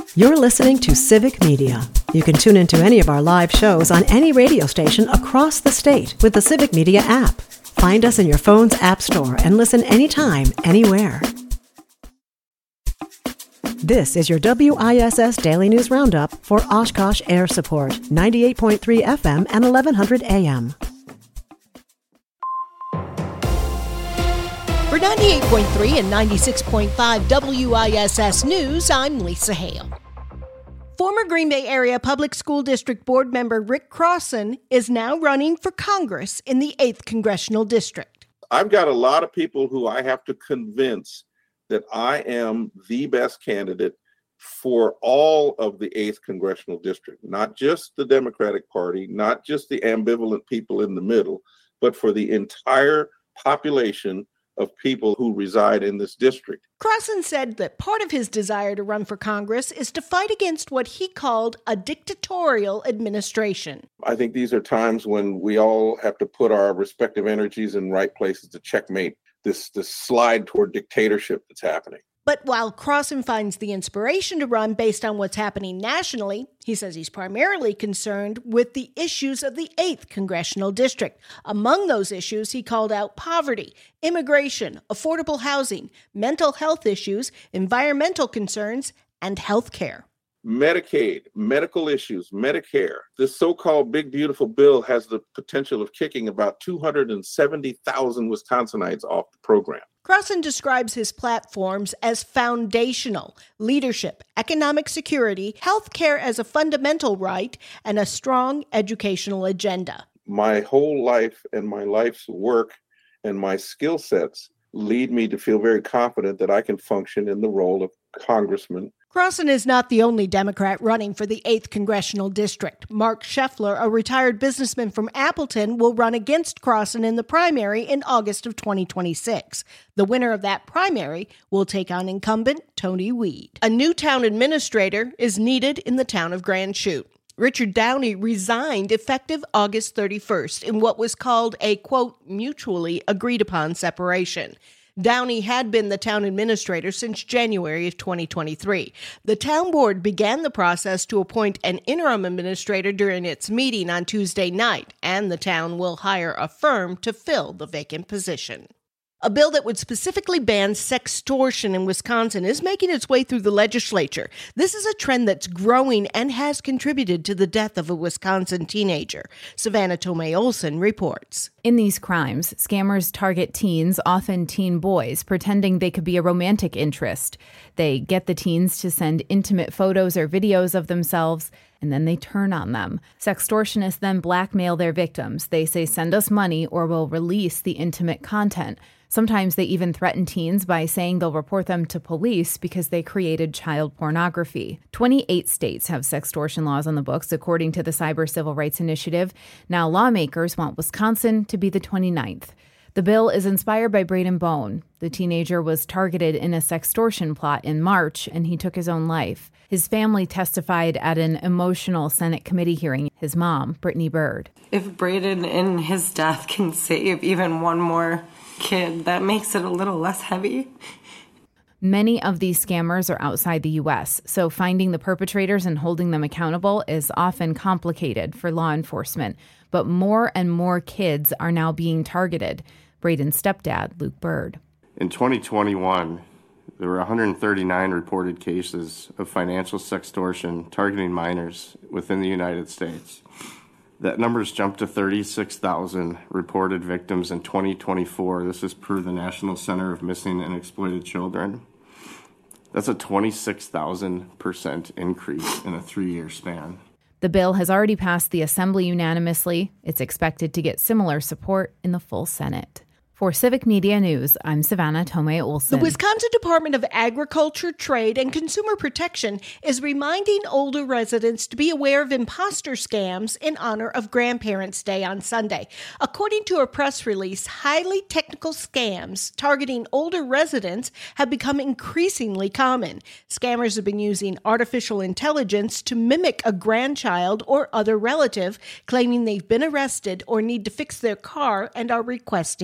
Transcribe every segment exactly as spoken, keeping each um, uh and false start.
You're listening to Civic Media. You can tune into any of our live shows on any radio station across the state with the Civic Media app. Find us in your phone's app store and listen anytime, anywhere. This is your W I S S Daily News Roundup for Oshkosh Air Support, ninety-eight point three F M and eleven hundred A M. For ninety-eight point three and ninety-six point five W I S S News, I'm Lisa Hale. Former Green Bay Area Public School District Board member Rick Crossan is now running for Congress in the eighth Congressional District. I've got a lot of people who I have to convince that I am the best candidate for all of the eighth Congressional District, not just the Democratic Party, not just the ambivalent people in the middle, but for the entire population of people who reside in this district. Crossan said that part of his desire to run for Congress is to fight against what he called a dictatorial administration. I think these are times when we all have to put our respective energies in right places to checkmate this, this slide toward dictatorship that's happening. But while Crossan finds the inspiration to run based on what's happening nationally, he says he's primarily concerned with the issues of the eighth Congressional District. Among those issues, he called out poverty, immigration, affordable housing, mental health issues, environmental concerns, and health care. Medicaid, medical issues, Medicare. This so-called big, beautiful bill has the potential of kicking about two hundred seventy thousand Wisconsinites off the program. Crossan describes his platforms as foundational: leadership, economic security, health care as a fundamental right, and a strong educational agenda. My whole life and my life's work and my skill sets lead me to feel very confident that I can function in the role of congressman. Crossan is not the only Democrat running for the eighth Congressional District. Mark Scheffler, a retired businessman from Appleton, will run against Crossan in the primary in August of twenty twenty-six. The winner of that primary will take on incumbent Tony Weed. A new town administrator is needed in the town of Grand Chute. Richard Downey resigned effective August thirty-first in what was called a, quote, mutually agreed upon separation. Downey had been the town administrator since January of twenty twenty-three. The town board began the process to appoint an interim administrator during its meeting on Tuesday night, and the town will hire a firm to fill the vacant position. A bill that would specifically ban sextortion in Wisconsin is making its way through the legislature. This is a trend that's growing and has contributed to the death of a Wisconsin teenager. Savannah Tomei Olson reports. In these crimes, scammers target teens, often teen boys, pretending they could be a romantic interest. They get the teens to send intimate photos or videos of themselves, and then they turn on them. Sextortionists then blackmail their victims. They say, send us money or we'll release the intimate content. Sometimes they even threaten teens by saying they'll report them to police because they created child pornography. twenty-eight states have sextortion laws on the books, according to the Cyber Civil Rights Initiative. Now lawmakers want Wisconsin to be the twenty-ninth. The bill is inspired by Braden Bone. The teenager was targeted in a sextortion plot in March, and he took his own life. His family testified at an emotional Senate committee hearing. His mom, Brittany Bird. If Braden in his death can save even one more kid, that makes it a little less heavy. Many of these scammers are outside the U S, so finding the perpetrators and holding them accountable is often complicated for law enforcement. But more and more kids are now being targeted. Braden's stepdad, Luke Bird. In twenty twenty-one, there were one hundred thirty-nine reported cases of financial sextortion targeting minors within the United States. That number's jumped to thirty-six thousand reported victims in twenty twenty-four. This is per the National Center of Missing and Exploited Children. That's a twenty-six thousand percent increase in a three-year span. The bill has already passed the Assembly unanimously. It's expected to get similar support in the full Senate. For Civic Media News, I'm Savannah Tomei Olson. The Wisconsin Department of Agriculture, Trade, and Consumer Protection is reminding older residents to be aware of imposter scams in honor of Grandparents' Day on Sunday. According to a press release, highly technical scams targeting older residents have become increasingly common. Scammers have been using artificial intelligence to mimic a grandchild or other relative, claiming they've been arrested or need to fix their car and are requesting money.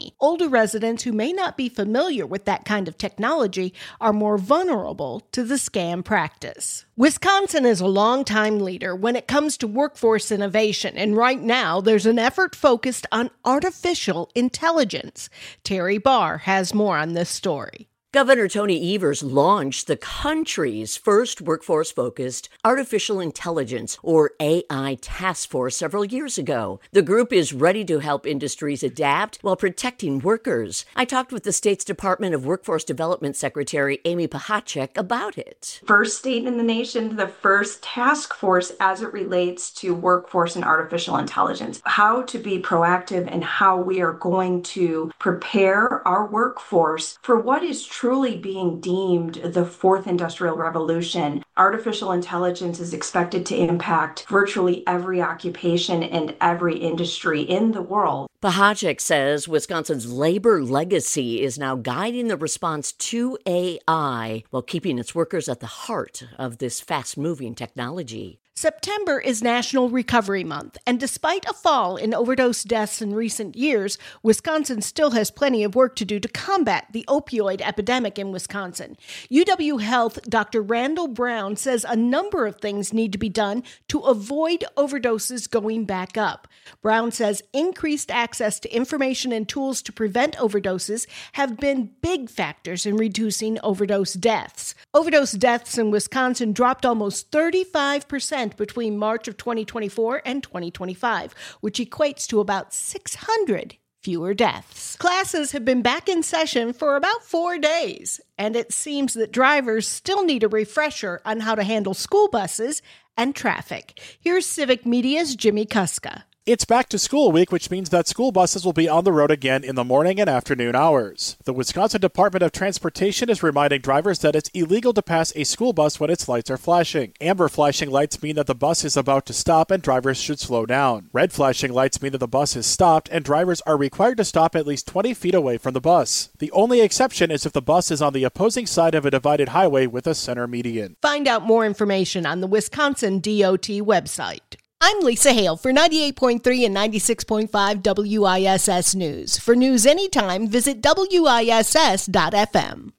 money. Older residents who may not be familiar with that kind of technology are more vulnerable to the scam practice. Wisconsin is a longtime leader when it comes to workforce innovation, and right now there's an effort focused on artificial intelligence. Terry Barr has more on this story. Governor Tony Evers launched the country's first workforce-focused artificial intelligence, or A I, task force several years ago. The group is ready to help industries adapt while protecting workers. I talked with the state's Department of Workforce Development Secretary Amy Pachacek about it. First state in the nation, the first task force as it relates to workforce and artificial intelligence. How to be proactive and how we are going to prepare our workforce for what is true. Truly being deemed the fourth industrial revolution. Artificial intelligence is expected to impact virtually every occupation and every industry in the world. Pachacek says Wisconsin's labor legacy is now guiding the response to A I while keeping its workers at the heart of this fast-moving technology. September is National Recovery Month, and despite a fall in overdose deaths in recent years, Wisconsin still has plenty of work to do to combat the opioid epidemic in Wisconsin. U W Health Doctor Randall Brown says a number of things need to be done to avoid overdoses going back up. Brown says increased access to information and tools to prevent overdoses have been big factors in reducing overdose deaths. Overdose deaths in Wisconsin dropped almost thirty-five percent between March of twenty twenty-four and twenty twenty-five, which equates to about six hundred fewer deaths. Classes have been back in session for about four days, and it seems that drivers still need a refresher on how to handle school buses and traffic. Here's Civic Media's Jimmy Kuska. It's back to school week, which means that school buses will be on the road again in the morning and afternoon hours. The Wisconsin Department of Transportation is reminding drivers that it's illegal to pass a school bus when its lights are flashing. Amber flashing lights mean that the bus is about to stop and drivers should slow down. Red flashing lights mean that the bus is stopped and drivers are required to stop at least twenty feet away from the bus. The only exception is if the bus is on the opposing side of a divided highway with a center median. Find out more information on the Wisconsin D O T website. I'm Lisa Hale for ninety-eight point three and ninety-six point five W I S S News. For news anytime, visit W I S S dot F M.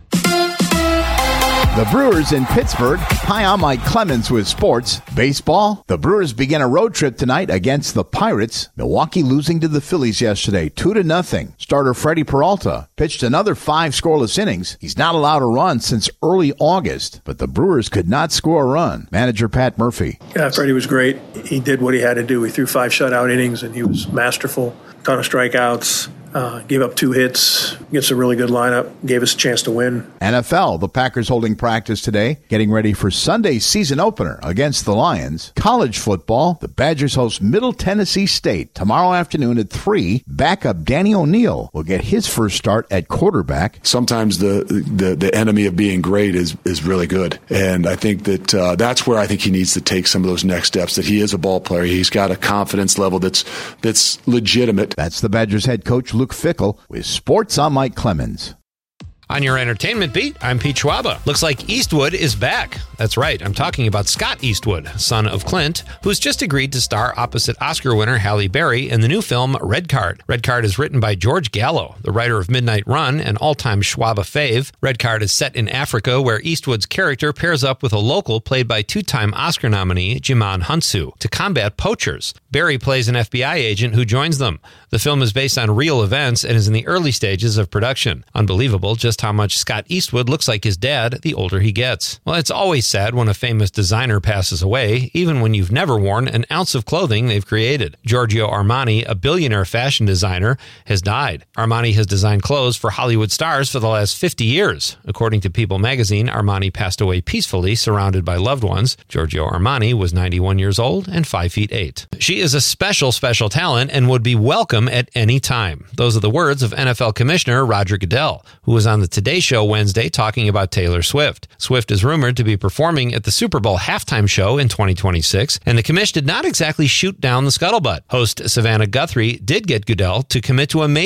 The Brewers in Pittsburgh. Hi, I'm Mike Clemens with sports. Baseball. The Brewers begin a road trip tonight against the Pirates. Milwaukee losing to the Phillies yesterday, two to nothing. Starter Freddie Peralta pitched another five scoreless innings. He's not allowed a run since early August, but the Brewers could not score a run. Manager Pat Murphy. Yeah, Freddie was great. He did what he had to do. He threw five shutout innings, and he was masterful. Ton of strikeouts. Uh, gave up two hits, gets a really good lineup, gave us a chance to win. N F L, the Packers holding practice today, getting ready for Sunday's season opener against the Lions. College football, the Badgers host Middle Tennessee State tomorrow afternoon at three. Backup Danny O'Neal will get his first start at quarterback. Sometimes the the, the enemy of being great is, is really good. And I think that uh, that's where I think he needs to take some of those next steps, that he is a ball player. He's got a confidence level that's that's legitimate. That's the Badgers head coach, Luke Fickell, with sports. I'm Mike Clemens. On your entertainment beat, I'm Pete Schwaba. Looks like Eastwood is back. That's right, I'm talking about Scott Eastwood, son of Clint, who's just agreed to star opposite Oscar winner Halle Berry in the new film Red Card. Red Card is written by George Gallo, the writer of Midnight Run, an all-time Schwaba fave. Red Card is set in Africa, where Eastwood's character pairs up with a local played by two-time Oscar nominee Djimon Hounsou to combat poachers. Berry plays an F B I agent who joins them. The film is based on real events and is in the early stages of production. Unbelievable just how much Scott Eastwood looks like his dad the older he gets. Well, it's always sad when a famous designer passes away, even when you've never worn an ounce of clothing they've created. Giorgio Armani, a billionaire fashion designer, has died. Armani has designed clothes for Hollywood stars for the last fifty years. According to People magazine, Armani passed away peacefully, surrounded by loved ones. Giorgio Armani was ninety-one years old and five feet eight. She is a special, special talent and would be welcome at any time. Those are the words of N F L Commissioner Roger Goodell, who was on the Today Show Wednesday talking about Taylor Swift. Swift is rumored to be performing at the Super Bowl halftime show in twenty twenty-six, and the commish did not exactly shoot down the scuttlebutt. Host Savannah Guthrie did get Goodell to commit to a maybe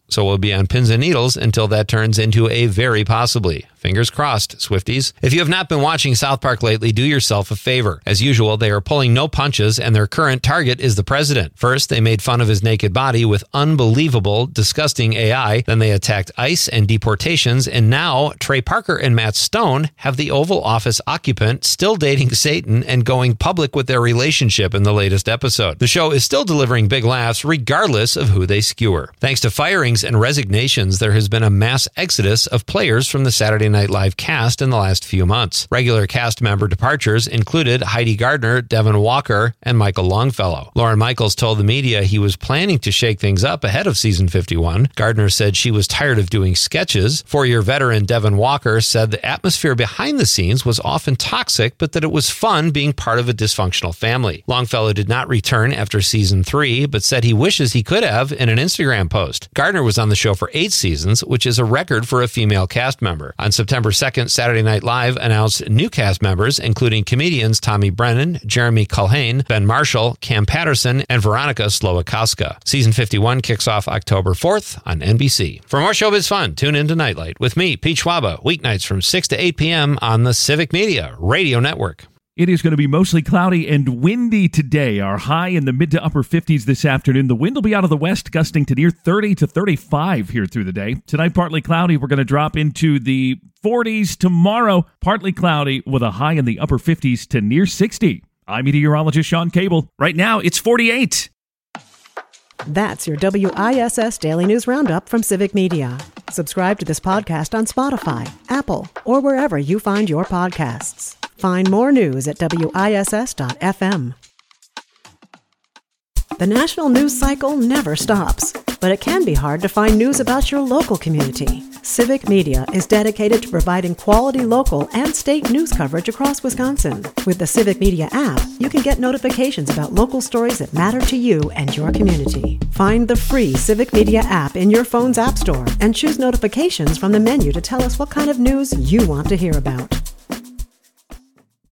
So we'll be on pins and needles until that turns into a very possibly. Fingers crossed, Swifties. If you have not been watching South Park lately, do yourself a favor. As usual, they are pulling no punches, and their current target is the president. First, they made fun of his naked body with unbelievable, disgusting A I. Then they attacked ICE and deportations, and now Trey Parker and Matt Stone have the Oval Office occupant still dating Satan and going public with their relationship in the latest episode. The show is still delivering big laughs regardless of who they skewer. Thanks to firings and resignations, there has been a mass exodus of players from the Saturday Night Live cast in the last few months. Regular cast member departures included Heidi Gardner, Devin Walker, and Michael Longfellow. Lorne Michaels told the media he was planning to shake things up ahead of season fifty-one. Gardner said she was tired of doing sketches. Four-year veteran Devin Walker said the atmosphere behind the scenes was often toxic, but that it was fun being part of a dysfunctional family. Longfellow did not return after season three, but said he wishes he could have in an Instagram post. Gardner was on the show for eight seasons, which is a record for a female cast member. On September second, Saturday Night Live announced new cast members, including comedians Tommy Brennan, Jeremy Culhane, Ben Marshall, Cam Patterson, and Veronica Slowakowska. Season fifty-one kicks off October fourth on N B C. For more showbiz fun, tune into Nightlight with me, Pete Schwaba, weeknights from six to eight p.m. on the Civic Media Radio Network. It is going to be mostly cloudy and windy today. Our high in the mid to upper fifties this afternoon. The wind will be out of the west, gusting to near thirty to thirty-five here through the day. Tonight, partly cloudy. We're going to drop into the forties. Tomorrow, partly cloudy with a high in the upper fifties to near sixty. I'm meteorologist Sean Cable. Right now, it's forty-eight. That's your W I S S Daily News Roundup from Civic Media. Subscribe to this podcast on Spotify, Apple, or wherever you find your podcasts. Find more news at W I S S dot F M. The national news cycle never stops, but it can be hard to find news about your local community. Civic Media is dedicated to providing quality local and state news coverage across Wisconsin. With the Civic Media app, you can get notifications about local stories that matter to you and your community. Find the free Civic Media app in your phone's app store and choose notifications from the menu to tell us what kind of news you want to hear about.